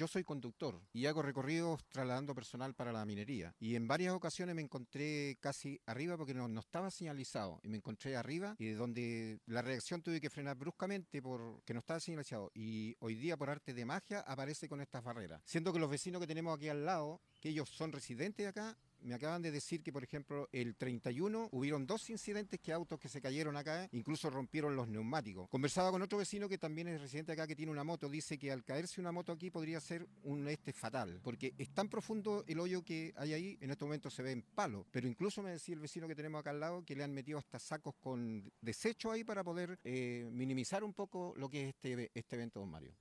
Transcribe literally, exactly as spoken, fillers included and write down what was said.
yo soy conductor y hago recorridos trasladando personal para la minería. Y en varias ocasiones me encontré casi arriba porque no, no estaba señalizado. Y me encontré arriba y donde la reacción tuve que frenar bruscamente porque no estaba señalizado. Y hoy día, por arte de magia, aparece con estas barreras. Siendo que los vecinos que tenemos aquí al lado, que ellos son residentes de acá, me acaban de decir que, por ejemplo, el treinta y uno hubieron dos incidentes que autos que se cayeron acá, incluso rompieron los neumáticos. Conversaba con otro vecino que también es residente acá, que tiene una moto, dice que al caerse una moto aquí podría ser un este fatal, porque es tan profundo el hoyo que hay ahí, en este momento se ven palos, pero incluso me decía el vecino que tenemos acá al lado que le han metido hasta sacos con desechos ahí para poder eh, minimizar un poco lo que es este, este evento, don Mario.